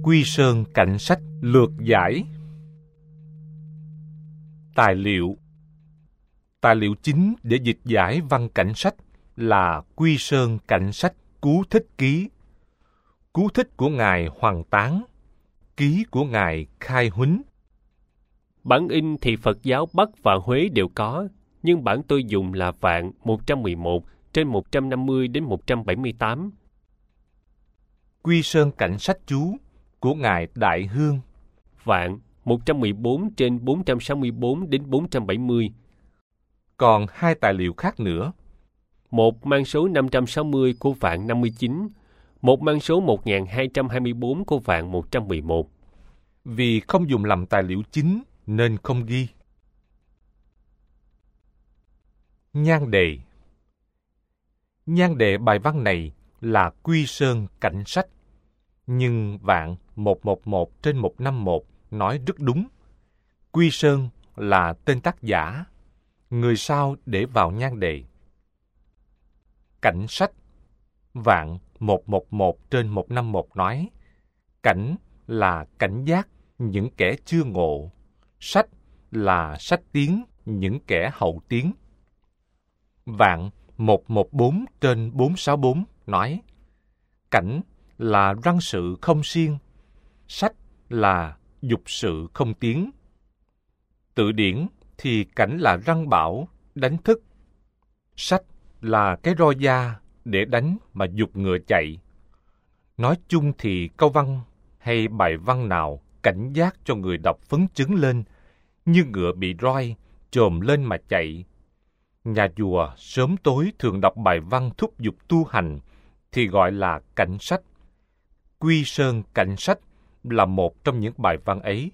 Quy Sơn Cảnh Sách lược giải. Tài liệu chính để dịch giải văn cảnh sách là Quy Sơn Cảnh Sách Cứu Thích Ký, Cứu Thích của Ngài Hoàng Tán, Ký của Ngài Khai Huýnh. Bản in thì Phật giáo Bắc và Huế đều có, nhưng bản tôi dùng là Vạn 111 trên 150 đến 178. Quy Sơn Cảnh Sách chú của Ngài Đại Hương, Vạn 114 trên 464 đến 470. Còn hai tài liệu khác nữa. Một mang số 560 của Vạn 59, một mang số 1224 của Vạn 111. Vì không dùng làm tài liệu chính nên không ghi. Nhan đề bài văn này là Quy Sơn Cảnh Sách, nhưng Vạn 111 trên 151 nói rất đúng. Quy Sơn là tên tác giả, người sau để vào nhan đề. Cảnh sách, Vạn 111 trên 151 nói, cảnh là cảnh giác những kẻ chưa ngộ, sách là sách tiến những kẻ hậu tiến. Vạn 114 trên 464 nói, cảnh là răng sự không siêng, sách là dục sự không tiến. Tự điển thì cảnh là răng bảo, đánh thức. Sách là cái roi da để đánh mà giục ngựa chạy. Nói chung thì câu văn hay bài văn nào cảnh giác cho người đọc phấn chấn lên, như ngựa bị roi, chồm lên mà chạy. Nhà chùa sớm tối thường đọc bài văn thúc giục tu hành, thì gọi là cảnh sách. Quy Sơn Cảnh Sách là một trong những bài văn ấy.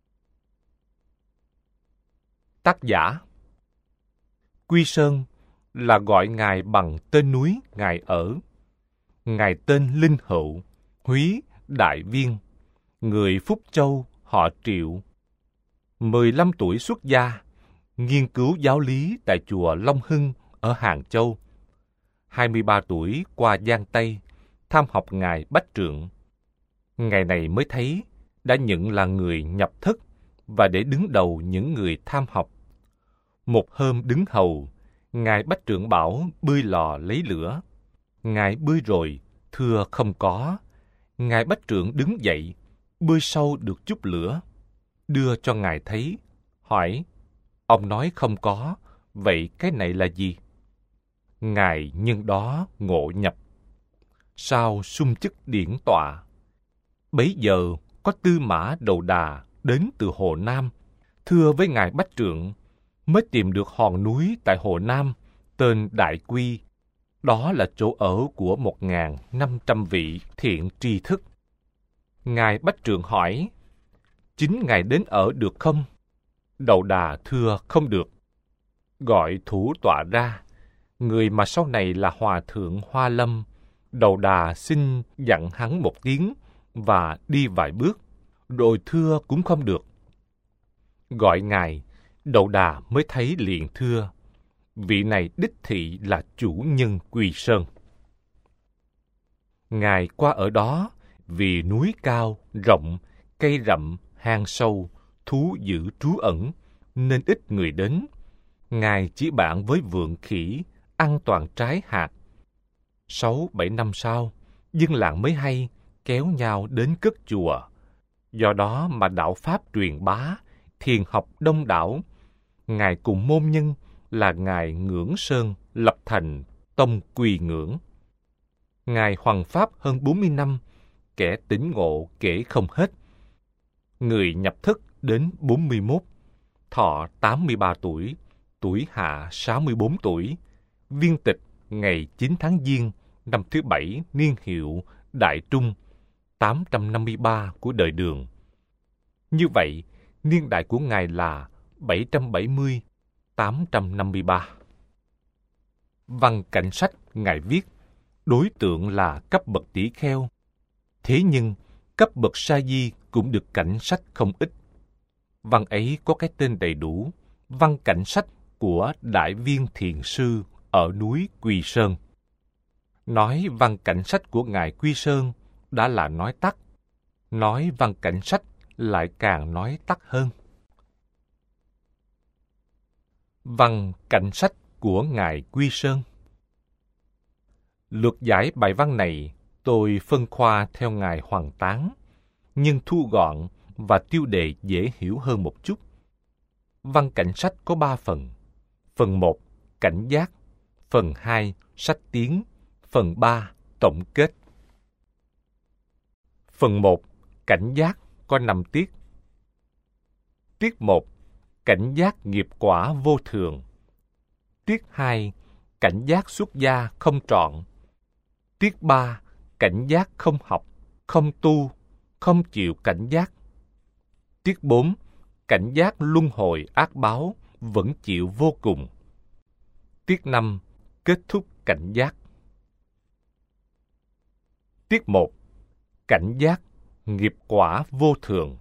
Tác giả Quy Sơn là gọi Ngài bằng tên núi Ngài ở. Ngài tên Linh Hữu, Húy Đại Viên, người Phúc Châu, họ Triệu. 15 tuổi xuất gia, nghiên cứu giáo lý tại chùa Long Hưng ở Hàng Châu. 23 tuổi qua Giang Tây, tham học Ngài Bách Trượng. Ngày này mới thấy đã nhận là người nhập thất và để đứng đầu những người tham học. Một hôm đứng hầu, Ngài Bách Trượng bảo bươi lò lấy lửa. Ngài bươi rồi, thưa không có. Ngài Bách Trượng đứng dậy, bươi sâu được chút lửa, đưa cho Ngài thấy, hỏi, ông nói không có, vậy cái này là gì? Ngài nhân đó ngộ nhập. Sau sung chức điển tọa, bấy giờ có Tư Mã Đầu Đà đến từ Hồ Nam, thưa với Ngài Bách Trượng, mới tìm được hòn núi tại Hồ Nam, tên Đại Quy. Đó là chỗ ở của 1.500 vị thiện tri thức. Ngài Bách Trượng hỏi, chính Ngài đến ở được không? Đầu Đà thưa không được. Gọi thủ tọa ra, người mà sau này là Hòa Thượng Hoa Lâm. Đầu Đà xin dặn hắn một tiếng và đi vài bước, rồi thưa cũng không được. Gọi Ngài, Đầu Đà mới thấy liền thưa, vị này đích thị là chủ nhân Quy Sơn. Ngài qua ở đó, vì núi cao, rộng, cây rậm, hang sâu, thú dữ trú ẩn, nên ít người đến. Ngài chỉ bạn với vượn khỉ, ăn toàn trái hạt. 6-7 năm sau, dân làng mới hay, kéo nhau đến cất chùa. Do đó mà đạo Pháp truyền bá, thiền học đông đảo. Ngài cùng môn nhân là Ngài Ngưỡng Sơn lập thành tông Quy Ngưỡng. Ngài hoằng Pháp hơn 40 năm, kẻ tỉnh ngộ kể không hết. Người nhập thất đến 41, thọ 83 tuổi, tuổi hạ 64 tuổi, viên tịch ngày 9 tháng Giêng năm thứ 7 niên hiệu Đại Trung 853 của đời Đường. Như vậy, niên đại của Ngài là 770-853. Văn cảnh sách Ngài viết, đối tượng là cấp bậc tỷ kheo. Thế nhưng, cấp bậc sa di cũng được cảnh sách không ít. Văn ấy có cái tên đầy đủ, Văn cảnh sách của Đại Viên Thiền Sư ở núi Quy Sơn. Nói văn cảnh sách của Ngài Quy Sơn đã là nói tắt. nói văn cảnh sách lại càng nói tắt hơn. Văn cảnh sách của Ngài Quy Sơn. Lược giải bài văn này tôi phân khoa theo Ngài Hoàng Tán, nhưng thu gọn và tiêu đề dễ hiểu hơn một chút. Văn cảnh sách có 3 phần. Phần 1, cảnh giác. Phần 2, sách tiến. Phần 3, tổng kết. Phần 1, cảnh giác có 5 tiết. Tiết 1, cảnh giác nghiệp quả vô thường. Tiết 2, cảnh giác xuất gia không trọn. Tiết 3, cảnh giác không học, không tu, không chịu cảnh giác. Tiết 4, cảnh giác luân hồi ác báo, vẫn chịu vô cùng. Tiết 5, kết thúc cảnh giác. Tiết 1, cảnh giác nghiệp quả vô thường.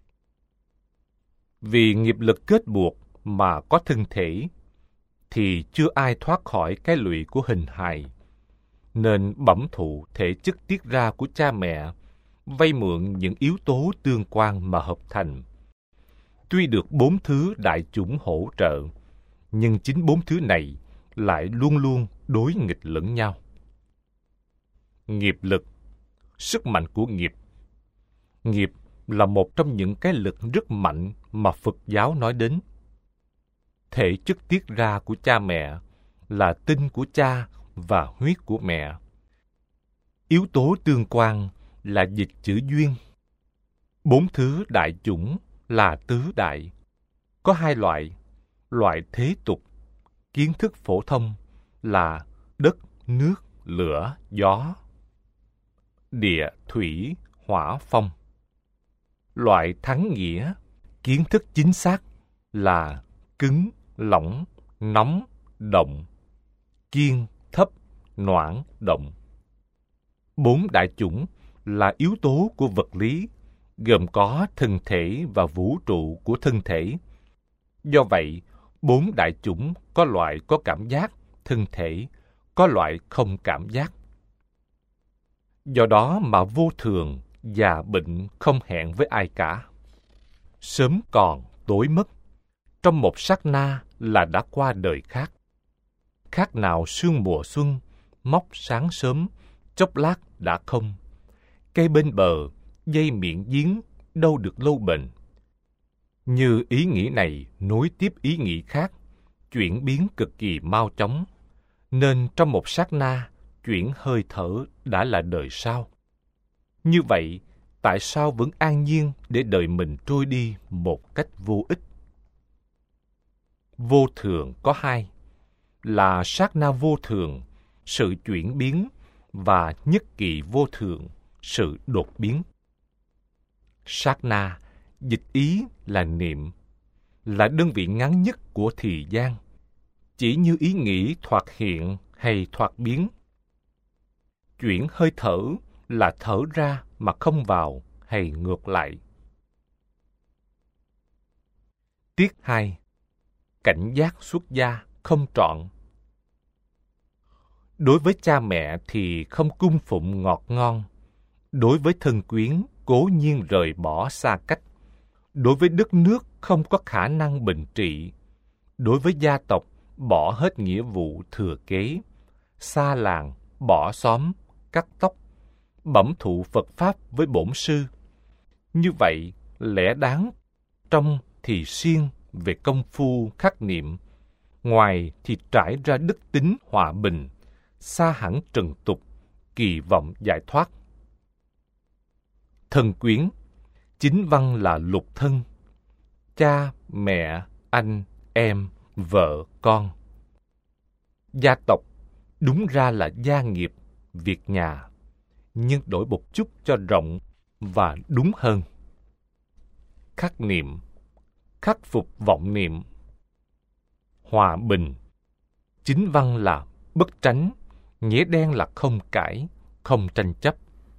Vì nghiệp lực kết buộc mà có thân thể, thì chưa ai thoát khỏi cái lụy của hình hài, nên bẩm thụ thể chất tiết ra của cha mẹ, vay mượn những yếu tố tương quan mà hợp thành. Tuy được 4 thứ đại chủng hỗ trợ, nhưng chính 4 thứ này lại luôn luôn đối nghịch lẫn nhau. Nghiệp lực, sức mạnh của nghiệp. Nghiệp là một trong những cái lực rất mạnh mà Phật giáo nói đến. Thể chất tiết ra của cha mẹ là tinh của cha và huyết của mẹ. Yếu tố tương quan là dịch chữ duyên. 4 thứ đại chủng là tứ đại. Có 2 loại. Loại thế tục, kiến thức phổ thông là đất, nước, lửa, gió. Địa, thủy, hỏa, phong. Loại thắng nghĩa, kiến thức chính xác là cứng, lỏng, nóng, động. Kiên, thấp, noãn, động. 4 đại chủng là yếu tố của vật lý, gồm có thân thể và vũ trụ của thân thể. Do vậy, 4 đại chủng có loại có cảm giác, thân thể, có loại không cảm giác. Do đó mà vô thường, già bệnh không hẹn với ai cả. Sớm còn, tối mất. Trong một sát na là đã qua đời khác. Khác nào sương mùa xuân, móc sáng sớm, chốc lát đã không. Cây bên bờ, dây miệng giếng, đâu được lâu bền. Như ý nghĩ này nối tiếp ý nghĩ khác, chuyển biến cực kỳ mau chóng, nên trong một sát na, chuyển hơi thở đã là đời sau. Như vậy, tại sao vẫn an nhiên để đợi mình trôi đi một cách vô ích? Vô thường có 2, là sát na vô thường, sự chuyển biến, và nhất kỳ vô thường, sự đột biến. Sát na, dịch ý là niệm, là đơn vị ngắn nhất của thời gian, chỉ như ý nghĩ thoạt hiện hay thoạt biến. Chuyển hơi thở là thở ra mà không vào hay ngược lại. Tiết 2, cảnh giác xuất gia không trọn. Đối với cha mẹ thì không cung phụng ngọt ngon. Đối với thân quyến, cố nhiên rời bỏ xa cách. Đối với đất nước không có khả năng bình trị. Đối với gia tộc, bỏ hết nghĩa vụ thừa kế. Xa làng, bỏ xóm, cắt tóc. Bẩm thụ Phật Pháp với bổn sư. Như vậy, lẽ đáng, trong thì siêng về công phu khắc niệm. Ngoài thì trải ra đức tính hòa bình, xa hẳn trần tục, kỳ vọng giải thoát. Thân quyến, chính văn là lục thân, cha, mẹ, anh, em, vợ, con. Gia tộc, đúng ra là gia nghiệp, việc nhà, nhưng đổi một chút cho rộng và đúng hơn. Khắc niệm, khắc phục vọng niệm. Hòa bình, chính văn là bất tránh, nghĩa đen là không cãi, không tranh chấp.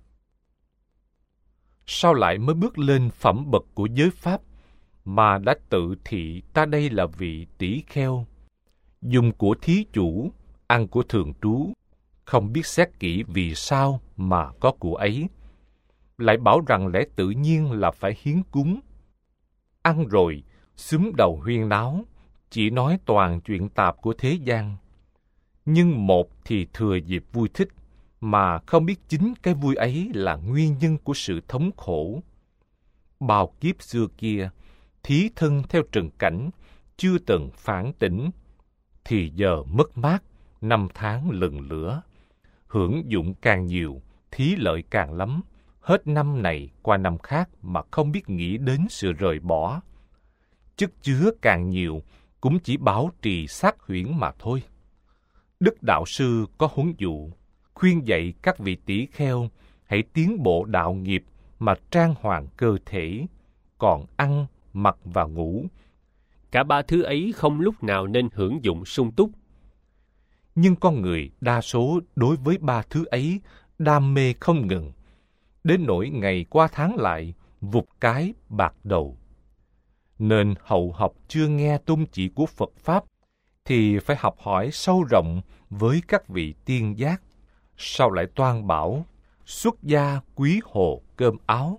Sao lại mới bước lên phẩm bậc của giới pháp, mà đã tự thị ta đây là vị tỷ kheo, dùng của thí chủ, ăn của thường trú, không biết xét kỹ vì sao mà có của ấy, lại bảo rằng lẽ tự nhiên là phải hiến cúng. Ăn rồi, xúm đầu huyên náo, chỉ nói toàn chuyện tạp của thế gian. Nhưng một thì thừa dịp vui thích, mà không biết chính cái vui ấy là nguyên nhân của sự thống khổ. Bao kiếp xưa kia, thí thân theo trần cảnh, chưa từng phản tỉnh, thì giờ mất mát, năm tháng lần lữa. Hưởng dụng càng nhiều, thí lợi càng lắm, hết năm này qua năm khác mà không biết nghĩ đến sự rời bỏ. Chất chứa càng nhiều, cũng chỉ bảo trì sát huyễn mà thôi. Đức Đạo Sư có huấn dụ, khuyên dạy các vị tỷ kheo hãy tiến bộ đạo nghiệp mà trang hoàng cơ thể, còn ăn, mặc và ngủ. Cả ba thứ ấy không lúc nào nên hưởng dụng sung túc. Nhưng con người đa số đối với ba thứ ấy đam mê không ngừng, đến nỗi ngày qua tháng lại, vụt cái bạc đầu. Nên hậu học chưa nghe tôn chỉ của Phật Pháp, thì phải học hỏi sâu rộng với các vị tiên giác, sau lại toan bảo, xuất gia quý hồ cơm áo.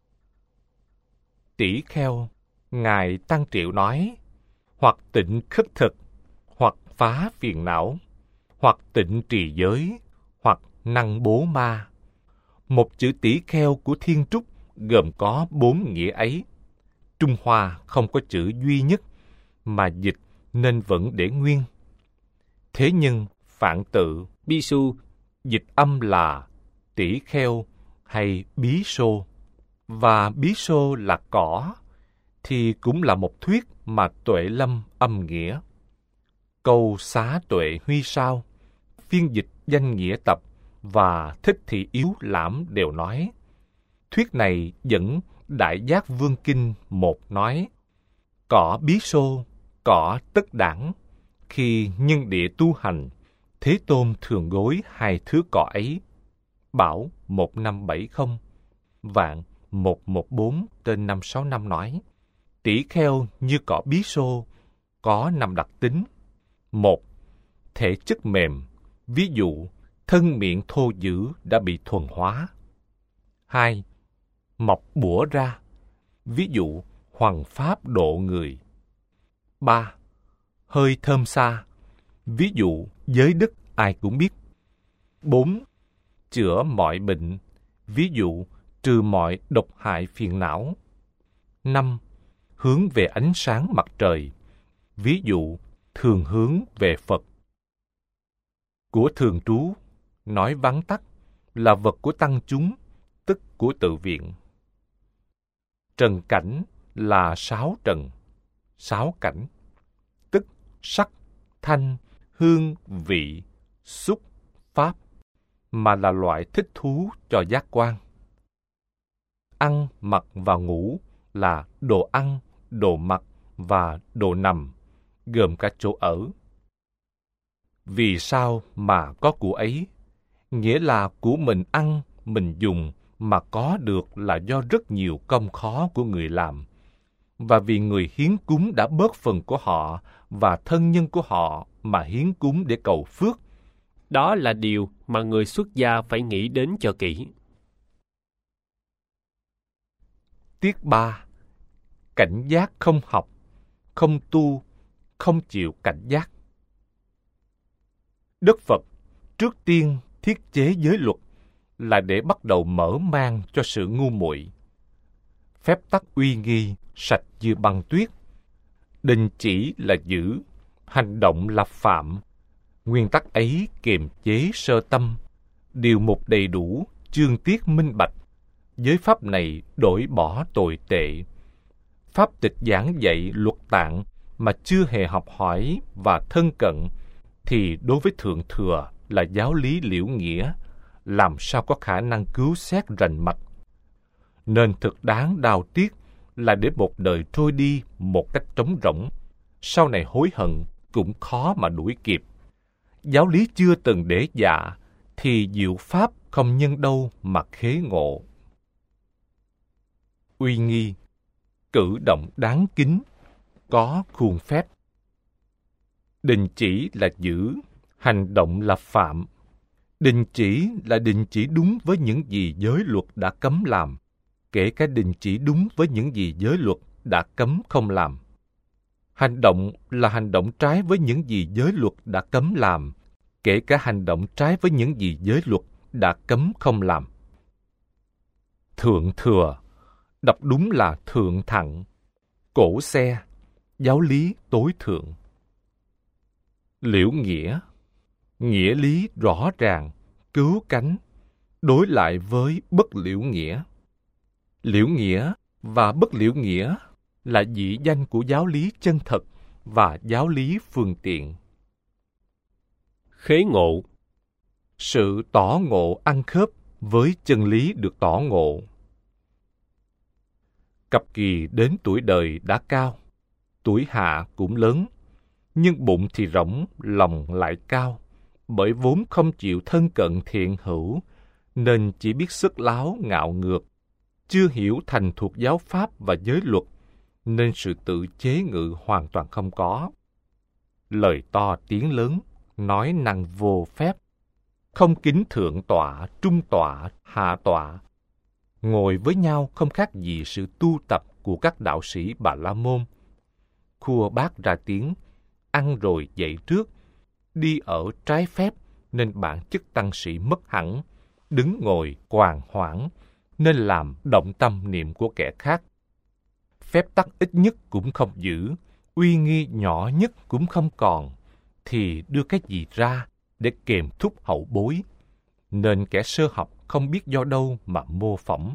Tỷ kheo, Ngài Tăng Triệu nói, hoặc tịnh khất thực, hoặc phá phiền não, hoặc tịnh trì giới, hoặc năng bố ma. Một chữ tỷ kheo của Thiên Trúc gồm có 4 nghĩa ấy. Trung Hoa không có chữ duy nhất, mà dịch nên vẫn để nguyên. Thế nhưng Phạn Tự, Bi Su dịch âm là tỷ kheo hay bí xô, và bí xô là cỏ, thì cũng là một thuyết mà Tuệ Lâm âm nghĩa. Câu Xá Tuệ Huy Sao, phiên dịch Danh Nghĩa Tập và Thích Thị Yếu Lãm đều nói. Thuyết này dẫn Đại Giác Vương Kinh 1 nói, cỏ bí xô, cỏ tất đẳng, khi nhân địa tu hành, Thế Tôn thường gối 2 thứ cỏ ấy. Bảo 1570, Vạn 114 trên 565 nói, tỷ kheo như cỏ bí xô, có 5 đặc tính. 1. Thể chất mềm, ví dụ thân miệng thô dữ đã bị thuần hóa. 2. Mọc bủa ra, ví dụ hoằng pháp độ người. 3. Hơi thơm xa, ví dụ giới đức ai cũng biết. 4. Chữa mọi bệnh, ví dụ trừ mọi độc hại phiền não. 5. Hướng về ánh sáng mặt trời, ví dụ thường hướng về Phật. Của thường trú, nói vắn tắt, là vật của tăng chúng, tức của tự viện. Trần cảnh là 6 trần, 6 cảnh, tức sắc, thanh, hương, vị, xúc, pháp, mà là loại thích thú cho giác quan. Ăn, mặc và ngủ là đồ ăn, đồ mặc và đồ nằm, gồm cả chỗ ở. Vì sao mà có của ấy? Nghĩa là của mình ăn, mình dùng mà có được là do rất nhiều công khó của người làm. Và vì người hiến cúng đã bớt phần của họ và thân nhân của họ mà hiến cúng để cầu phước. Đó là điều mà người xuất gia phải nghĩ đến cho kỹ. Tiết 3. Cảnh giác không học, không tu, không chịu cảnh giác. Đức Phật trước tiên thiết chế giới luật là để bắt đầu mở mang cho sự ngu muội. Phép tắc uy nghi, sạch như băng tuyết. Đình chỉ là giữ, hành động là phạm. Nguyên tắc ấy kiềm chế sơ tâm, điều mục đầy đủ, chương tiết minh bạch. Giới pháp này đổi bỏ tồi tệ. Pháp tịch giảng dạy luật tạng mà chưa hề học hỏi và thân cận, thì đối với Thượng Thừa là giáo lý liễu nghĩa, làm sao có khả năng cứu xét rành mạch. Nên thực đáng đau tiếc là để một đời trôi đi một cách trống rỗng, sau này hối hận cũng khó mà đuổi kịp. Giáo lý chưa từng để dạ, thì diệu pháp không nhân đâu mà khế ngộ. Uy nghi, cử động đáng kính, có khuôn phép. Đình chỉ là giữ, hành động là phạm. Đình chỉ là đình chỉ đúng với những gì giới luật đã cấm làm, kể cả đình chỉ đúng với những gì giới luật đã cấm không làm. Hành động là hành động trái với những gì giới luật đã cấm làm, kể cả hành động trái với những gì giới luật đã cấm không làm. Thượng thừa, đọc đúng là thượng thặng, cổ xe, giáo lý tối thượng. Liễu nghĩa, nghĩa lý rõ ràng, cứu cánh, đối lại với bất liễu nghĩa. Liễu nghĩa và bất liễu nghĩa là dị danh của giáo lý chân thật và giáo lý phương tiện. Khế ngộ, sự tỏ ngộ ăn khớp với chân lý được tỏ ngộ. Cập kỳ đến tuổi đời đã cao, tuổi hạ cũng lớn, nhưng bụng thì rỗng, lòng lại cao, bởi vốn không chịu thân cận thiện hữu, nên chỉ biết sức láo ngạo ngược, chưa hiểu thành thuộc giáo pháp và giới luật, nên sự tự chế ngự hoàn toàn không có. Lời to tiếng lớn, nói năng vô phép, không kính thượng tọa, trung tọa, hạ tọa. Ngồi với nhau không khác gì sự tu tập của các đạo sĩ Bà La Môn. Khua bát ra tiếng, ăn rồi dậy trước, đi ở trái phép nên bản chất tăng sĩ mất hẳn, đứng ngồi quàng hoảng nên làm động tâm niệm của kẻ khác. Phép tắc ít nhất cũng không giữ, uy nghi nhỏ nhất cũng không còn, thì đưa cái gì ra để kèm thúc hậu bối, nên kẻ sơ học không biết do đâu mà mô phỏng.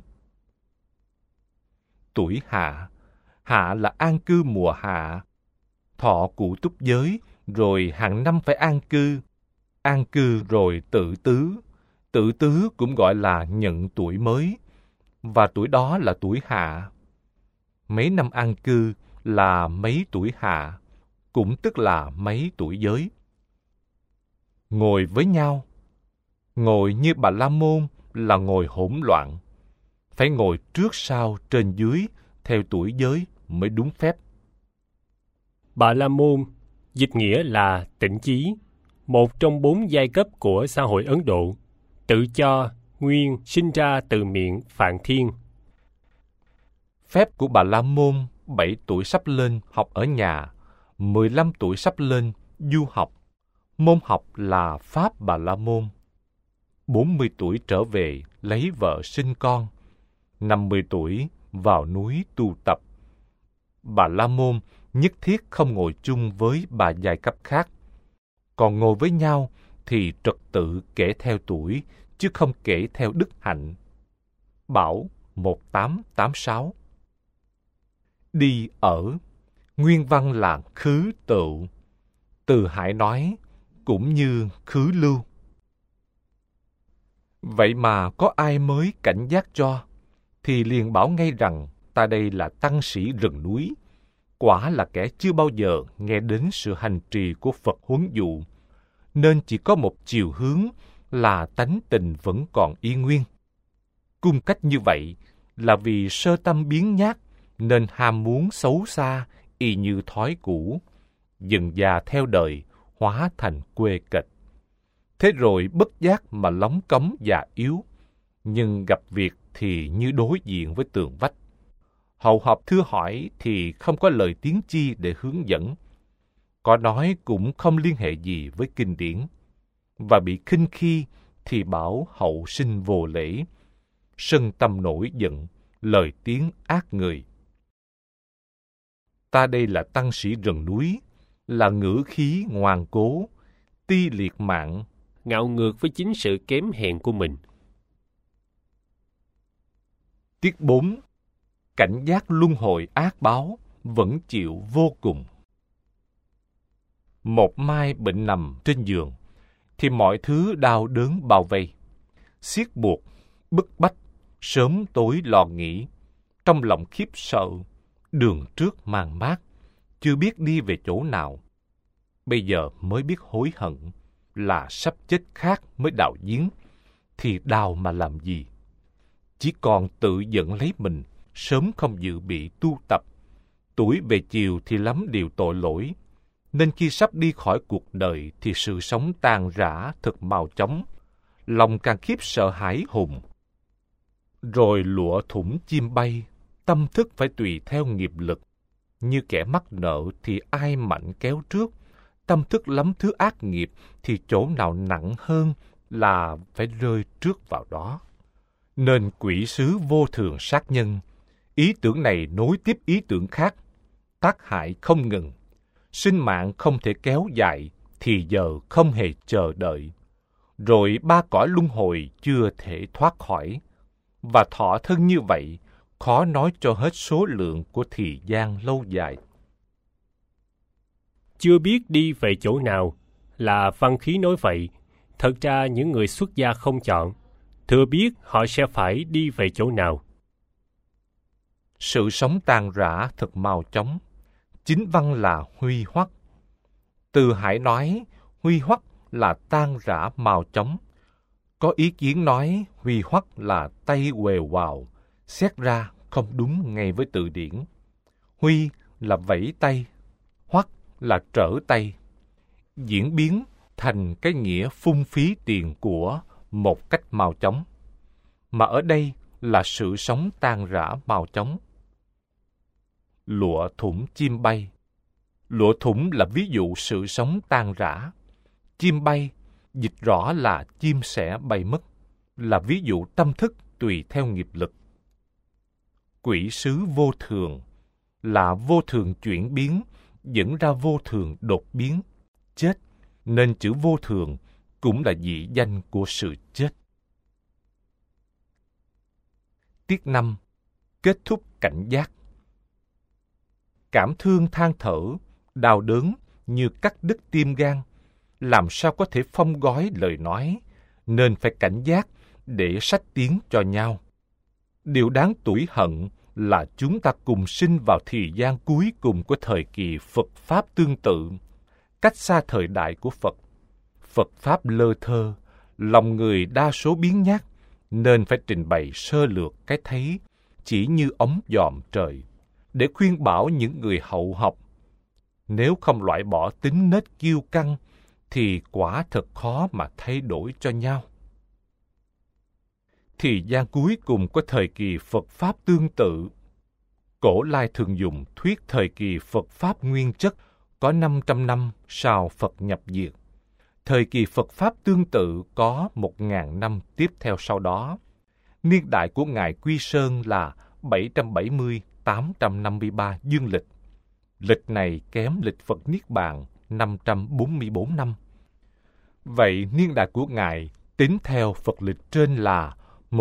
Tuổi hạ, hạ là an cư mùa hạ, thọ cụ túc giới, rồi hàng năm phải an cư rồi tự tứ cũng gọi là nhận tuổi mới, và tuổi đó là tuổi hạ. Mấy năm an cư là mấy tuổi hạ, cũng tức là mấy tuổi giới. Ngồi với nhau, ngồi như Bà La Môn là ngồi hỗn loạn, phải ngồi trước sau trên dưới theo tuổi giới mới đúng phép. Bà La Môn dịch nghĩa là tịnh chí, một trong 4 giai cấp của xã hội Ấn Độ, tự cho, nguyên sinh ra từ miệng Phạn Thiên. Phép của Bà La Môn 7 tuổi sắp lên học ở nhà, 15 tuổi sắp lên du học. Môn học là Pháp Bà La Môn. 40 tuổi trở về lấy vợ sinh con. 50 tuổi vào núi tu tập. Bà La Môn nhất thiết không ngồi chung với bà giai cấp khác. Còn ngồi với nhau thì trật tự kể theo tuổi, chứ không kể theo đức hạnh. Bảo 1886. Đi ở, nguyên văn là khứ tựu. Từ Hải nói, cũng như khứ lưu. Vậy mà có ai mới cảnh giác cho, thì liền bảo ngay rằng ta đây là tăng sĩ rừng núi, quả là kẻ chưa bao giờ nghe đến sự hành trì của Phật huấn dụ, nên chỉ có một chiều hướng là tánh tình vẫn còn y nguyên. Cung cách như vậy là vì sơ tâm biến nhát, nên ham muốn xấu xa y như thói cũ, dần già theo đời hóa thành quê kịch. Thế rồi bất giác mà lóng cống già yếu, nhưng gặp việc thì như đối diện với tường vách. Hậu họp thưa hỏi thì không có lời tiếng chi để hướng dẫn, có nói cũng không liên hệ gì với kinh điển, và bị khinh khi thì bảo hậu sinh vô lễ, sân tâm nổi giận, lời tiếng ác người. Ta đây là tăng sĩ rừng núi, là ngữ khí ngoan cố, ti liệt mạng, ngạo ngược với chính sự kém hèn của mình. Tiết 4. Cảnh giác luân hồi ác báo, vẫn chịu vô cùng. Một mai bệnh nằm trên giường, thì mọi thứ đau đớn bao vây, siết buộc, bức bách, sớm tối lo nghĩ, trong lòng khiếp sợ, đường trước mang mát, chưa biết đi về chỗ nào. Bây giờ mới biết hối hận, là sắp chết khác mới đào giếng, thì đào mà làm gì? Chỉ còn tự giận lấy mình, sớm không dự bị tu tập. Tuổi về chiều thì lắm điều tội lỗi, nên khi sắp đi khỏi cuộc đời thì sự sống tan rã thật mau chóng, lòng càng khiếp sợ hãi hùng. Rồi lụa thủng chim bay, tâm thức phải tùy theo nghiệp lực. Như kẻ mắc nợ thì ai mạnh kéo trước, tâm thức lắm thứ ác nghiệp thì chỗ nào nặng hơn là phải rơi trước vào đó. Nên quỷ sứ vô thường sát nhân, ý tưởng này nối tiếp ý tưởng khác, tác hại không ngừng. Sinh mạng không thể kéo dài, thì giờ không hề chờ đợi. Rồi ba cõi luân hồi chưa thể thoát khỏi. Và thọ thân như vậy, khó nói cho hết số lượng của thời gian lâu dài. Chưa biết đi về chỗ nào là văn khí nói vậy. Thật ra những người xuất gia không chọn, thừa biết họ sẽ phải đi về chỗ nào. Sự sống tàn rã thật mau chóng, chính văn là huy hoắc. Từ Hải nói huy hoắc là tan rã mau chóng. Có ý kiến nói huy hoắc là tay quèo quào, xét ra không đúng ngay với từ điển. Huy là vẫy tay, hoắc là trở tay, diễn biến thành cái nghĩa phung phí tiền của một cách mau chóng. Mà ở đây là sự sống tan rã mau chóng. Lụa thủng chim bay. Lụa thủng là ví dụ sự sống tan rã. Chim bay, dịch rõ là chim sẽ bay mất, là ví dụ tâm thức tùy theo nghiệp lực. Quỷ sứ vô thường là vô thường chuyển biến, dẫn ra vô thường đột biến, chết, nên chữ vô thường cũng là dị danh của sự chết. Tiết 5. Kết thúc cảnh giác. Cảm thương than thở, đau đớn như cắt đứt tim gan, làm sao có thể phong gói lời nói, nên phải cảnh giác để sách tiếng cho nhau. Điều đáng tủi hận là chúng ta cùng sinh vào thời gian cuối cùng của thời kỳ Phật Pháp tương tự, cách xa thời đại của Phật. Phật Pháp lơ thơ, lòng người đa số biếng nhác, nên phải trình bày sơ lược cái thấy, chỉ như ống dòm trời, để khuyên bảo những người hậu học. Nếu không loại bỏ tính nết kiêu căng, thì quả thật khó mà thay đổi cho nhau. Thời gian cuối cùng của thời kỳ Phật Pháp tương tự. Cổ Lai thường dùng thuyết thời kỳ Phật Pháp nguyên chất có 500 năm sau Phật nhập diệt. Thời kỳ Phật Pháp tương tự có 1.000 năm tiếp theo sau đó. Niên đại của Ngài Quy Sơn là 770-853 dương lịch. Lịch này kém lịch Phật Niết Bàn 544 năm. Vậy niên đại của Ngài tính theo Phật lịch trên là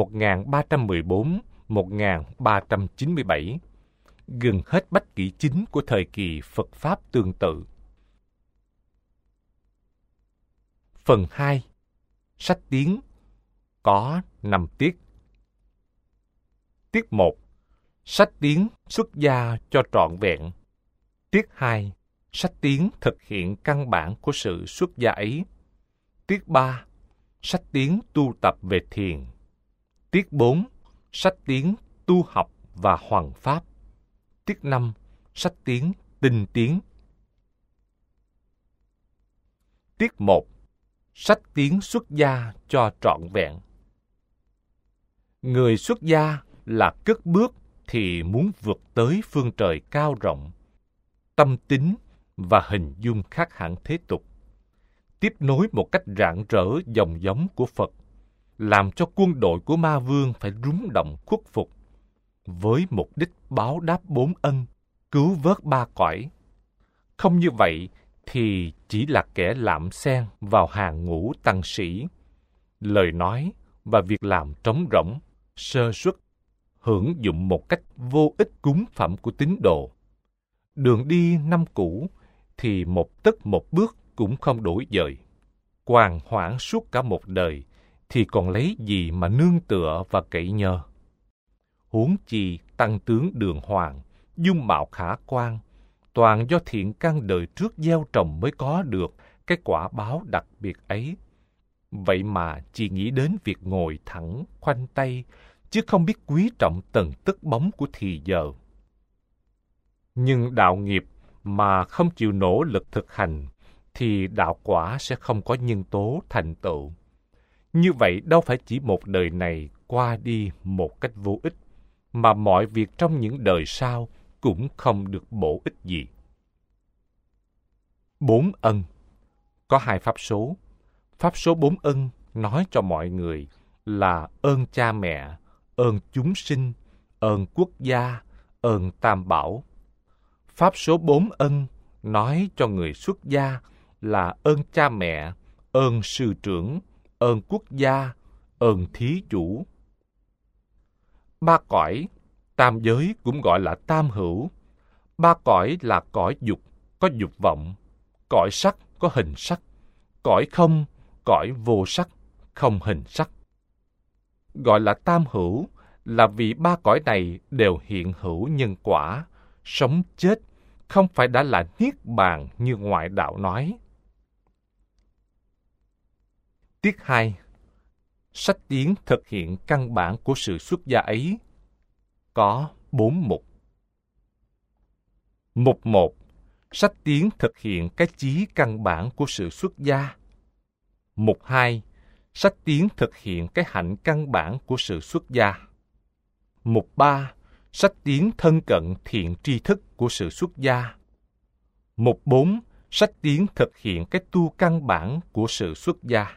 1314-1397, gần hết Bách Kỷ Chính của thời kỳ Phật Pháp tương tự. Phần 2. Sách tiếng có 5 tiết. Tiết 1. Sách tiếng xuất gia cho trọn vẹn. Tiết 2. Sách tiếng thực hiện căn bản của sự xuất gia ấy. Tiết 3. Sách tiếng tu tập về thiền. Tiết 4. Sách tiếng tu học và hoằng pháp. Tiết 5. Sách tiếng tinh tiến. Tiết 1. Sách tiếng xuất gia cho trọn vẹn. Người xuất gia là cất bước thì muốn vượt tới phương trời cao rộng, tâm tính và hình dung khác hẳn thế tục, tiếp nối một cách rạng rỡ dòng giống của Phật, làm cho quân đội của Ma Vương phải rúng động khuất phục, với mục đích báo đáp 4 ân, cứu vớt 3 cõi. Không như vậy thì chỉ là kẻ lạm xen vào hàng ngũ tăng sĩ, lời nói và việc làm trống rỗng, sơ suất, hưởng dụng một cách vô ích cúng phẩm của tín đồ. Đường đi năm cũ thì một tấc một bước cũng không đổi dời. Hoàn hoãn suốt cả một đời thì còn lấy gì mà nương tựa và cậy nhờ. Huống chi tăng tướng đường hoàng, dung mạo khả quan, toàn do thiện căn đời trước gieo trồng mới có được cái quả báo đặc biệt ấy. Vậy mà chỉ nghĩ đến việc ngồi thẳng, khoanh tay, chứ không biết quý trọng từng tấc bóng của thì giờ. Nhưng đạo nghiệp mà không chịu nỗ lực thực hành, thì đạo quả sẽ không có nhân tố thành tựu. Như vậy đâu phải chỉ một đời này qua đi một cách vô ích, mà mọi việc trong những đời sau cũng không được bổ ích gì. 4 ân. Có 2 pháp số. Pháp số 4 ân nói cho mọi người là ơn cha mẹ, ơn chúng sinh, ơn quốc gia, ơn tam bảo. Pháp số 4 ân nói cho người xuất gia là ơn cha mẹ, ơn sư trưởng, ơn quốc gia, ơn thí chủ. 3 cõi, tam giới cũng gọi là tam hữu. 3 cõi là cõi dục, có dục vọng, cõi sắc có hình sắc, cõi không, cõi vô sắc, không hình sắc. Gọi là tam hữu là vì 3 cõi này đều hiện hữu nhân quả, sống chết, không phải đã là niết bàn như ngoại đạo nói. Tiết 2. Sách tiến thực hiện căn bản của sự xuất gia ấy. Có 4 mục. Mục 1. Sách tiến thực hiện cái chí căn bản của sự xuất gia. Mục 2. Sách tiến thực hiện cái hạnh căn bản của sự xuất gia. Mục 3. Sách tiến thân cận thiện tri thức của sự xuất gia. Mục 4. Sách tiến thực hiện cái tu căn bản của sự xuất gia.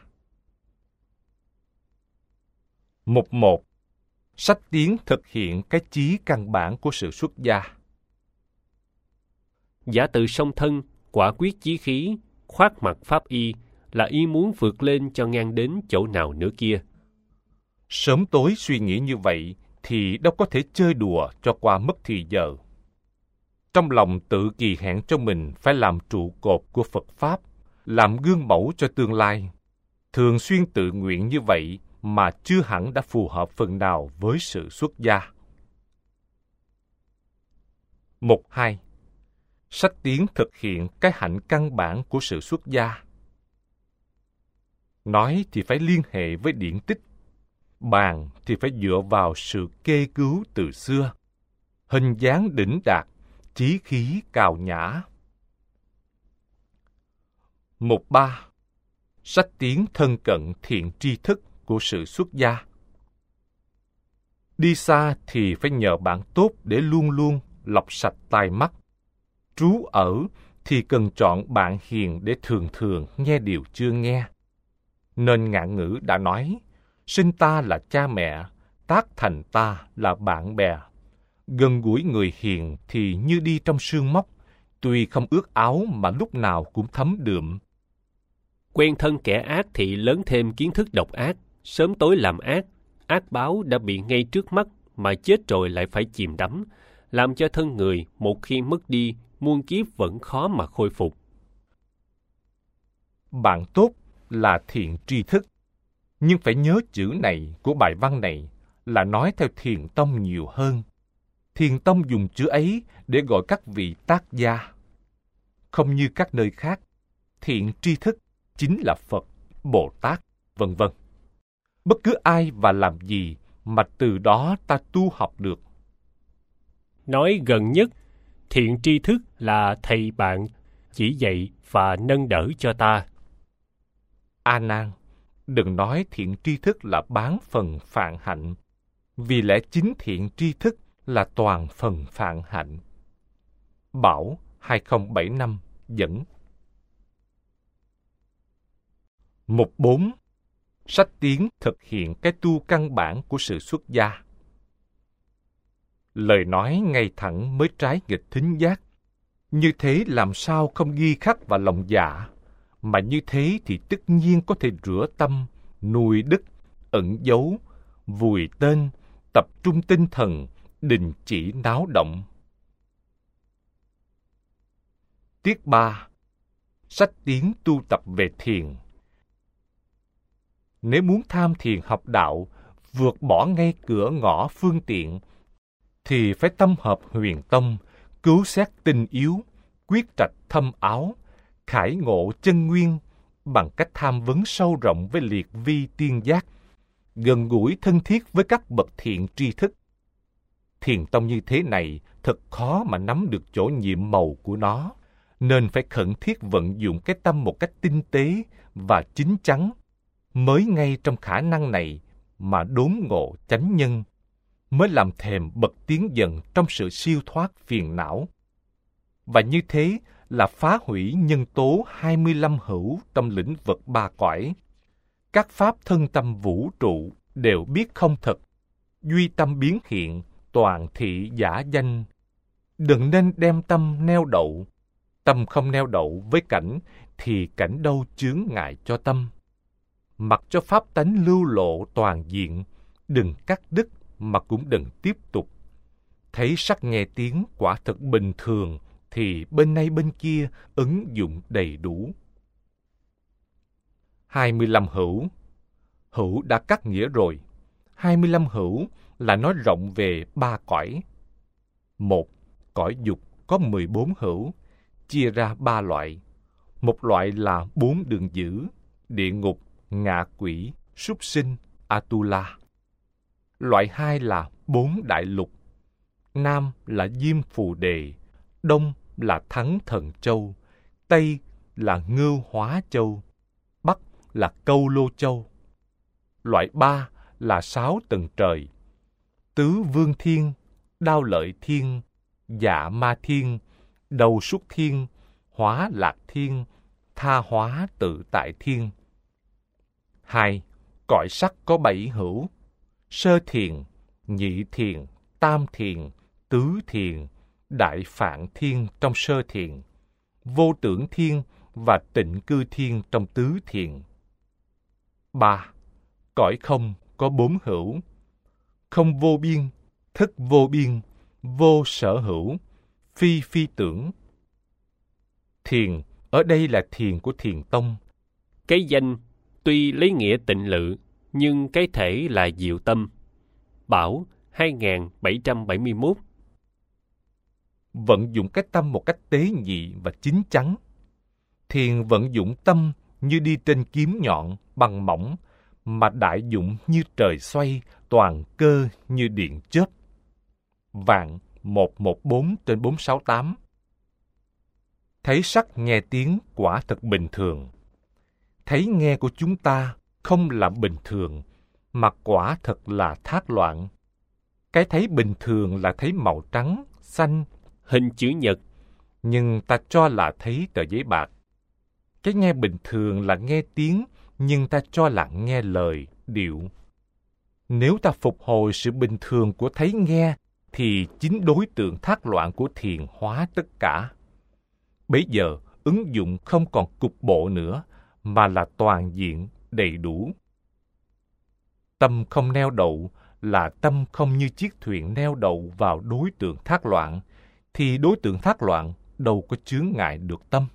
Mục 1. Sách tiến thực hiện cái chí căn bản của sự xuất gia. Giả tự song thân, quả quyết chí khí, khoác mặt pháp y, là y muốn vượt lên cho ngang đến chỗ nào nữa kia. Sớm tối suy nghĩ như vậy thì đâu có thể chơi đùa cho qua mất thì giờ. Trong lòng tự kỳ hẹn cho mình phải làm trụ cột của Phật Pháp, làm gương mẫu cho tương lai. Thường xuyên tự nguyện như vậy mà chưa hẳn đã phù hợp phần nào với sự xuất gia. Mục 2. Sách tiến thực hiện cái hạnh căn bản của sự xuất gia. Nói thì phải liên hệ với điển tích, bàn thì phải dựa vào sự kê cứu từ xưa, hình dáng đỉnh đạt, chí khí cao nhã. Mục 3. Sách tiến thân cận thiện tri thức của sự xuất gia. Đi xa thì phải nhờ bạn tốt để luôn luôn lọc sạch tai mắt. Trú ở thì cần chọn bạn hiền để thường thường nghe điều chưa nghe. Nên ngạn ngữ đã nói, sinh ta là cha mẹ, tác thành ta là bạn bè. Gần gũi người hiền thì như đi trong sương móc, tuy không ướt áo mà lúc nào cũng thấm đượm. Quen thân kẻ ác thì lớn thêm kiến thức độc ác, sớm tối làm ác, ác báo đã bị ngay trước mắt mà chết rồi lại phải chìm đắm, làm cho thân người một khi mất đi, muôn kiếp vẫn khó mà khôi phục. Bạn tốt là thiện tri thức, nhưng phải nhớ chữ này của bài văn này là nói theo Thiền Tông nhiều hơn. Thiền Tông dùng chữ ấy để gọi các vị tác gia. Không như các nơi khác, thiện tri thức chính là Phật, Bồ Tát, vân vân. Bất cứ ai và làm gì mà từ đó ta tu học được. Nói gần nhất, thiện tri thức là thầy bạn chỉ dạy và nâng đỡ cho ta. A Nan, đừng nói thiện tri thức là bán phần phạn hạnh, vì lẽ chính thiện tri thức là toàn phần phạn hạnh. Bảo 2075 dẫn. Mục 4. Sách tiến thực hiện cái tu căn bản của sự xuất gia. Lời nói ngay thẳng mới trái nghịch thính giác. Như thế làm sao không ghi khắc vào lòng dạ, mà như thế thì tất nhiên có thể rửa tâm, nuôi đức, ẩn giấu, vùi tên, tập trung tinh thần, đình chỉ náo động. Tiết 3. Sách tiến tu tập về thiền. Nếu muốn tham thiền học đạo, vượt bỏ ngay cửa ngõ phương tiện, thì phải tâm hợp huyền tông, cứu xét tinh yếu, quyết trạch thâm áo, khải ngộ chân nguyên bằng cách tham vấn sâu rộng với liệt vi tiên giác, gần gũi thân thiết với các bậc thiện tri thức. Thiền tông như thế này thật khó mà nắm được chỗ nhiệm màu của nó, nên phải khẩn thiết vận dụng cái tâm một cách tinh tế và chín chắn, Mới ngay trong khả năng này mà đốn ngộ chánh nhân, mới làm thèm bậc tiến dần trong sự siêu thoát phiền não. Và như thế là phá hủy nhân tố 25 hữu trong lĩnh vực ba cõi. Các pháp thân tâm vũ trụ đều biết không thật, duy tâm biến hiện, toàn thị giả danh. Đừng nên đem tâm neo đậu. Tâm không neo đậu với cảnh thì cảnh đâu chướng ngại cho tâm. Mặc cho pháp tánh lưu lộ toàn diện, đừng cắt đứt mà cũng đừng tiếp tục. Thấy sắc nghe tiếng quả thực bình thường thì bên này bên kia ứng dụng đầy đủ. 25 hữu. Hữu đã cắt nghĩa rồi. 25 hữu là nói rộng về ba cõi. Một, cõi dục có 14 hữu, chia ra ba loại. Một loại là 4 đường dữ, địa ngục, ngạ quỷ, súc sinh, Atula. Loại 2 là 4 đại lục. Nam là Diêm Phù Đề, Đông là Thắng Thần Châu, Tây là Ngưu Hóa Châu, Bắc là Câu Lô Châu. Loại 3 là 6 tầng trời: Tứ Vương Thiên, Đao Lợi Thiên, Dạ Ma Thiên, Đầu Xuất Thiên, Hóa Lạc Thiên, Tha Hóa Tự Tại Thiên. 2. Cõi sắc có 7 hữu: Sơ Thiền, Nhị Thiền, Tam Thiền, Tứ Thiền, Đại Phạn Thiên trong Sơ Thiền, Vô Tưởng Thiên và Tịnh Cư Thiên trong Tứ Thiền. 3. Cõi không có 4 hữu: Không vô biên, Thức vô biên, Vô sở hữu, Phi phi tưởng. Thiền ở đây là thiền của Thiền Tông. Cái danh tuy lấy nghĩa tịnh lự, nhưng cái thể là diệu tâm. Bảo 2771. Vận dụng cái tâm một cách tế nhị và chín chắn. Thiền vận dụng tâm như đi trên kiếm nhọn bằng mỏng, mà đại dụng như trời xoay, toàn cơ như điện chớp. Vạn 114/468. Thấy sắc nghe tiếng quả thật bình thường. Thấy nghe của chúng ta không là bình thường, mà quả thật là thác loạn. Cái thấy bình thường là thấy màu trắng, xanh, hình chữ nhật, nhưng ta cho là thấy tờ giấy bạc. Cái nghe bình thường là nghe tiếng, nhưng ta cho là nghe lời, điệu. Nếu ta phục hồi sự bình thường của thấy nghe, thì chính đối tượng thác loạn của thiền hóa tất cả. Bấy giờ, ứng dụng không còn cục bộ nữa, mà là toàn diện, đầy đủ. Tâm không neo đậu là tâm không như chiếc thuyền neo đậu vào đối tượng thác loạn, thì đối tượng thác loạn đâu có chướng ngại được tâm.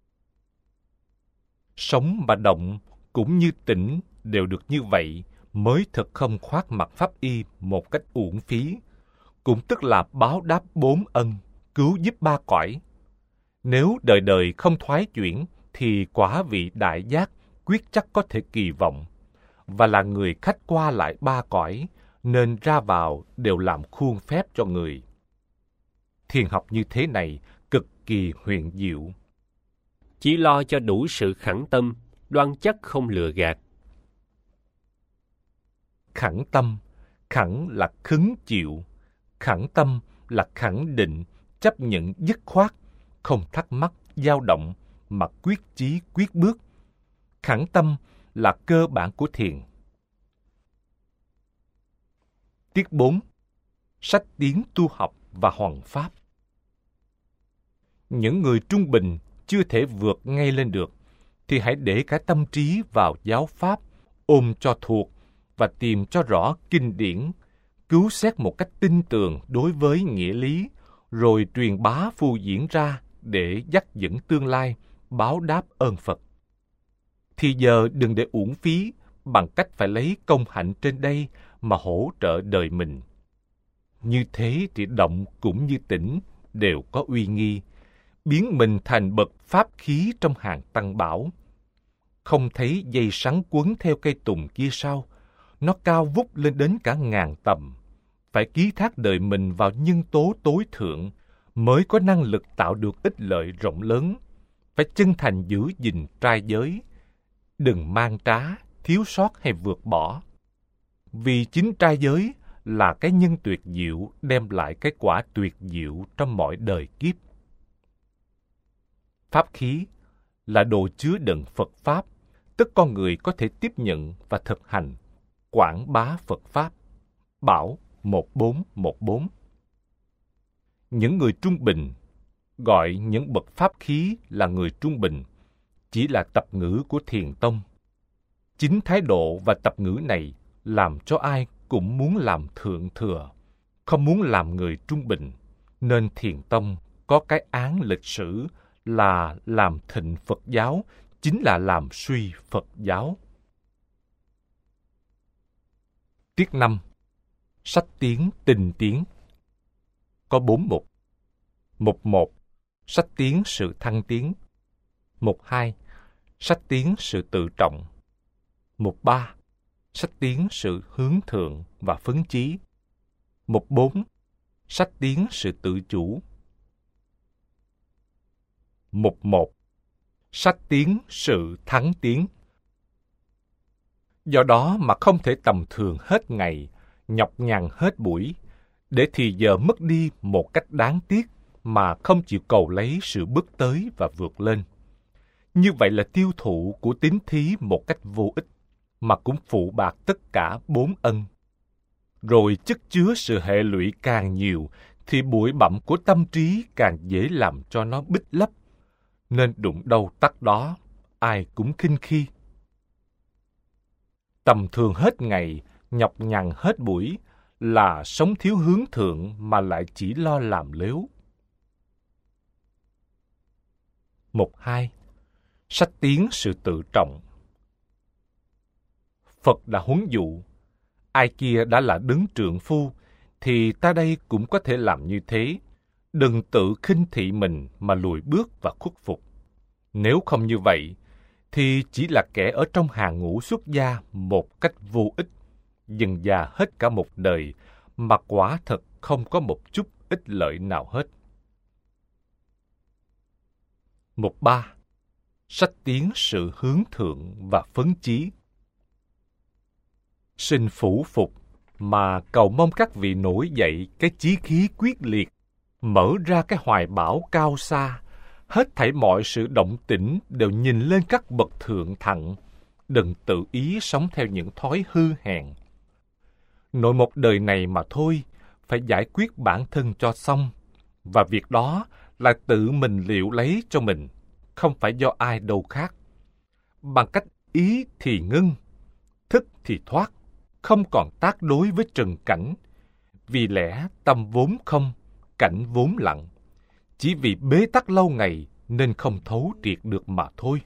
Sống và động cũng như tỉnh đều được như vậy mới thực không khoác mặt pháp y một cách uổng phí, cũng tức là báo đáp 4 ân, cứu giúp 3 cõi. Nếu đời đời không thoái chuyển, thì quả vị đại giác quyết chắc có thể kỳ vọng, và là người khách qua lại 3 cõi, nên ra vào đều làm khuôn phép cho người. Thiền học như thế này cực kỳ huyền diệu. Chỉ lo cho đủ sự khẳng tâm, đoan chắc không lừa gạt. Khẳng tâm, khẳng là khứng chịu, khẳng tâm là khẳng định, chấp nhận dứt khoát, không thắc mắc, dao động, mà quyết chí quyết bước. Khẳng tâm là cơ bản của thiền. Tiết 4. Sách tiến tu học và hoằng pháp. Những người trung bình chưa thể vượt ngay lên được, thì hãy để cả tâm trí vào giáo pháp, ôm cho thuộc và tìm cho rõ kinh điển, cứu xét một cách tinh tường đối với nghĩa lý, rồi truyền bá phô diễn ra để dắt dẫn tương lai, báo đáp ơn Phật. Thì giờ đừng để uổng phí bằng cách phải lấy công hạnh trên đây mà hỗ trợ đời mình. Như thế thì động cũng như tĩnh đều có uy nghi, biến mình thành bậc pháp khí trong hàng tăng bảo. Không thấy dây sắn quấn theo cây tùng kia sao? Nó cao vút lên đến cả 1000 tầm. Phải ký thác đời mình vào nhân tố tối thượng mới có năng lực tạo được ích lợi rộng lớn. Phải chân thành giữ gìn trai giới. Đừng mang trá, thiếu sót hay vượt bỏ. Vì chính trai giới là cái nhân tuyệt diệu đem lại cái quả tuyệt diệu trong mọi đời kiếp. Pháp khí là đồ chứa đựng Phật Pháp, tức con người có thể tiếp nhận và thực hành, quảng bá Phật Pháp. Bảo 1414. Những người trung bình, gọi những bậc pháp khí là người trung bình, chỉ là tập ngữ của Thiền Tông. Chính thái độ và tập ngữ này làm cho ai cũng muốn làm thượng thừa, không muốn làm người trung bình, nên Thiền Tông có cái án lịch sử là làm thịnh Phật giáo, chính là làm suy Phật giáo. Tiết 5. Sách tiến tinh tiến. Có 4 mục. Mục 1. Sách tiến sự thăng tiến. Mục 2. Sách tiến sự tự trọng. Mục 3. Sách tiến sự hướng thượng và phấn chí. Mục 4. Sách tiến sự tự chủ. Mục 1. Sách tiến sự thắng tiến. Do đó mà không thể tầm thường hết ngày, nhọc nhằn hết buổi, để thì giờ mất đi một cách đáng tiếc mà không chịu cầu lấy sự bước tới và vượt lên. Như vậy là tiêu thụ của tín thí một cách vô ích, mà cũng phụ bạc tất cả 4 ân. Rồi chất chứa sự hệ lụy càng nhiều, thì bụi bặm của tâm trí càng dễ làm cho nó bít lấp, nên đụng đâu tắt đó, ai cũng khinh khi. Tầm thường hết ngày, nhọc nhằn hết buổi, là sống thiếu hướng thượng mà lại chỉ lo làm lếu. Mục 2. Sách tiến sự tự trọng. Phật đã huấn dụ, ai kia đã là đấng trượng phu, thì ta đây cũng có thể làm như thế. Đừng tự khinh thị mình mà lùi bước và khuất phục. Nếu không như vậy, thì chỉ là kẻ ở trong hàng ngũ xuất gia một cách vô ích, dần dà hết cả một đời, mà quả thật không có một chút ích lợi nào hết. Mục 3. Sách tiến sự hướng thượng và phấn chí. Xin phủ phục mà cầu mong các vị nổi dậy cái chí khí quyết liệt, mở ra cái hoài bão cao xa, hết thảy mọi sự động tĩnh đều nhìn lên các bậc thượng thặng, đừng tự ý sống theo những thói hư hèn. Nội một đời này mà thôi, phải giải quyết bản thân cho xong, và việc đó là tự mình liệu lấy cho mình, không phải do ai đâu khác. Bằng cách ý thì ngưng, thức thì thoát, không còn tác đối với trần cảnh, vì lẽ tâm vốn không, cảnh vốn lặng. Chỉ vì bế tắc lâu ngày nên không thấu triệt được mà thôi.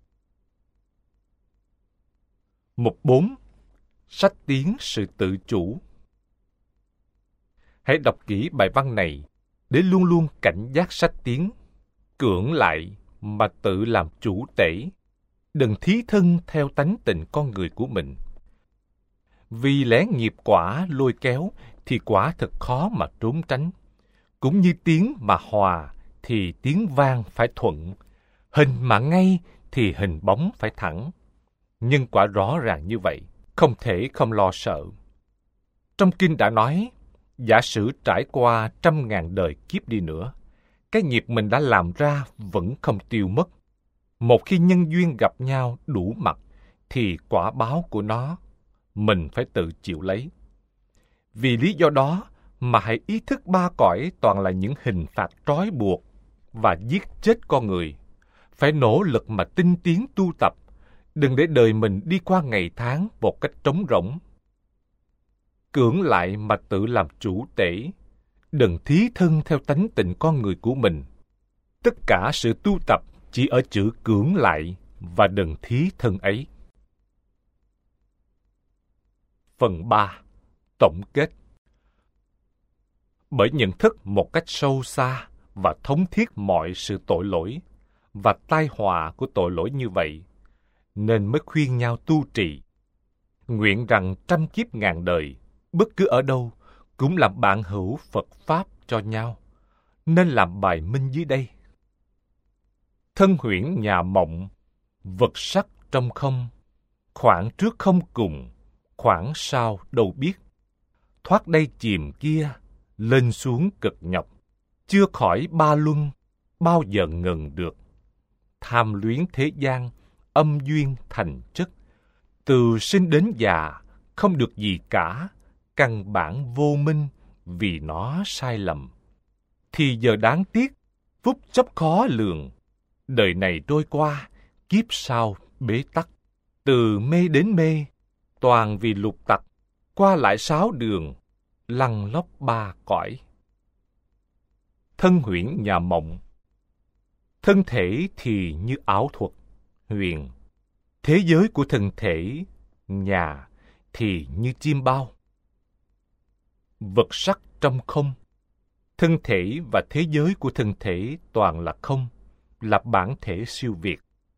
Mục 4. Sách tiến sự tự chủ. Hãy đọc kỹ bài văn này để luôn luôn cảnh giác sách tiến, cưỡng lại mà tự làm chủ tể, đừng thí thân theo tánh tình con người của mình. Vì lẽ nghiệp quả lôi kéo thì quả thật khó mà trốn tránh. Cũng như tiếng mà hòa thì tiếng vang phải thuận, hình mà ngay thì hình bóng phải thẳng. Nhân quả rõ ràng như vậy, không thể không lo sợ. Trong kinh đã nói, giả sử trải qua 100.000 đời kiếp đi nữa, cái nghiệp mình đã làm ra vẫn không tiêu mất. Một khi nhân duyên gặp nhau đủ mặt, thì quả báo của nó mình phải tự chịu lấy. Vì lý do đó mà hãy ý thức ba cõi toàn là những hình phạt trói buộc và giết chết con người. Phải nỗ lực mà tinh tiến tu tập, đừng để đời mình đi qua ngày tháng một cách trống rỗng. Cưỡng lại mà tự làm chủ tể, đừng thí thân theo tánh tình con người của mình. Tất cả sự tu tập chỉ ở chữ cưỡng lại và đừng thí thân ấy. Phần 3. Tổng kết. Bởi nhận thức một cách sâu xa và thống thiết mọi sự tội lỗi và tai họa của tội lỗi như vậy, nên mới khuyên nhau tu trì. Nguyện rằng 100 kiếp ngàn đời, bất cứ ở đâu, cũng làm bạn hữu Phật Pháp cho nhau, nên làm bài minh dưới đây. Thân huyễn nhà mộng, vật sắc trong không, Khoảng trước không cùng, khoảng sau đâu biết. Thoát đây chìm kia, lên xuống cực nhọc. Chưa khỏi ba luân, bao giờ ngừng được. Tham luyến thế gian, âm duyên thành chất. Từ sinh đến già, không được gì cả. Căn bản vô minh, vì nó sai lầm. Thì giờ đáng tiếc, phút chốc khó lường. Đời này trôi qua, kiếp sau bế tắc. Từ mê đến mê, toàn vì lục tặc. Qua lại 6 đường, lăn lóc 3 cõi. Thân huyễn nhà mộng. Thân thể thì như ảo thuật, huyền. Thế giới của thân thể, nhà thì như chim bao. Vật sắc trong không. Thân thể và thế giới của thân thể toàn là không, là bản thể siêu việt.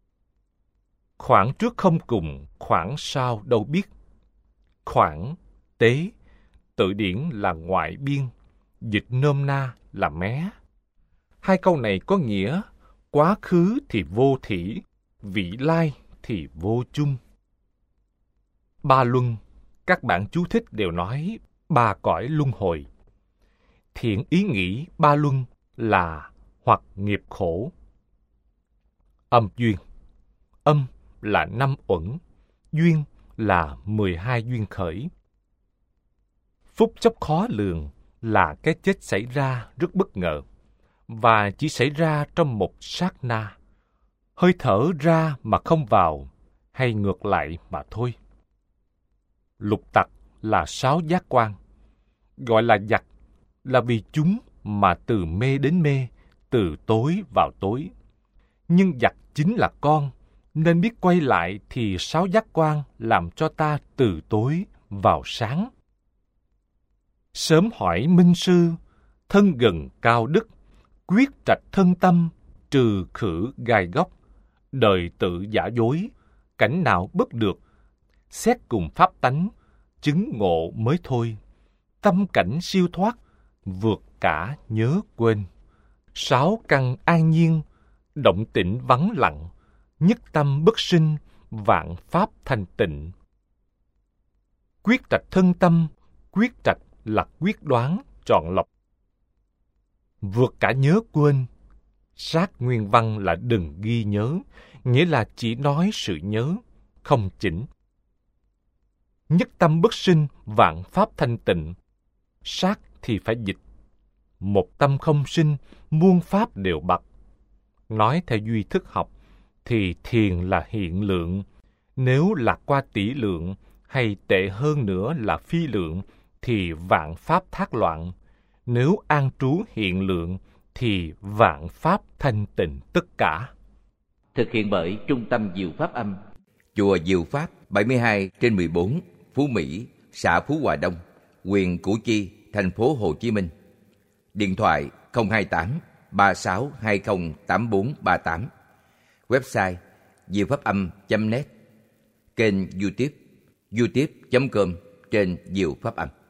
Khoảng trước không cùng, khoảng sau đâu biết. Khoảng, tế, tự điển là ngoại biên, dịch nôm na là mé. Hai câu này có nghĩa quá khứ thì vô thỉ, vị lai thì vô chung. Ba luân, các bản chú thích đều nói 3 cõi luân hồi. Thiện ý nghĩ 3 luân là hoặc nghiệp khổ. Âm duyên. Âm là 5 uẩn, duyên là 12 duyên khởi. Phút chốc khó lường là cái chết xảy ra rất bất ngờ, và chỉ xảy ra trong một sát na. Hơi thở ra mà không vào, hay ngược lại mà thôi. Lục tặc là 6 giác quan. Gọi là giặc là vì chúng mà từ mê đến mê, từ tối vào tối. Nhưng giặc chính là con, nên biết quay lại thì 6 giác quan làm cho ta từ tối vào sáng. Sớm hỏi minh sư, thân gần cao đức, quyết trạch thân tâm, trừ khử gai góc. Đời tự giả dối, cảnh nào bất được, xét cùng pháp tánh, chứng ngộ mới thôi. Tâm cảnh siêu thoát, vượt cả nhớ quên. 6 căn an nhiên, động tĩnh vắng lặng, nhất tâm bất sinh, vạn pháp thanh tịnh. Quyết trạch thân tâm, quyết trạch là quyết đoán, chọn lọc. Vượt cả nhớ quên, sát nguyên văn là đừng ghi nhớ, nghĩa là chỉ nói sự nhớ, không chỉnh. Nhất tâm bất sinh, vạn pháp thanh tịnh. Sát thì phải dịch. Một tâm không sinh, muôn pháp đều bặt. Nói theo duy thức học, thì thiền là hiện lượng. Nếu lạc qua tỷ lượng, hay tệ hơn nữa là phi lượng, thì vạn pháp thác loạn. Nếu an trú hiện lượng, thì vạn pháp thanh tịnh tất cả. Thực hiện bởi Trung tâm Diệu Pháp Âm, Chùa Diệu Pháp 72/14, Phú Mỹ, xã Phú Hòa Đông, huyện Củ Chi, thành phố Hồ Chí Minh. Điện thoại 028 3620 8438. Website diệu-pháp-âm.net. Kênh YouTube youtube.com/Diệu Pháp Âm.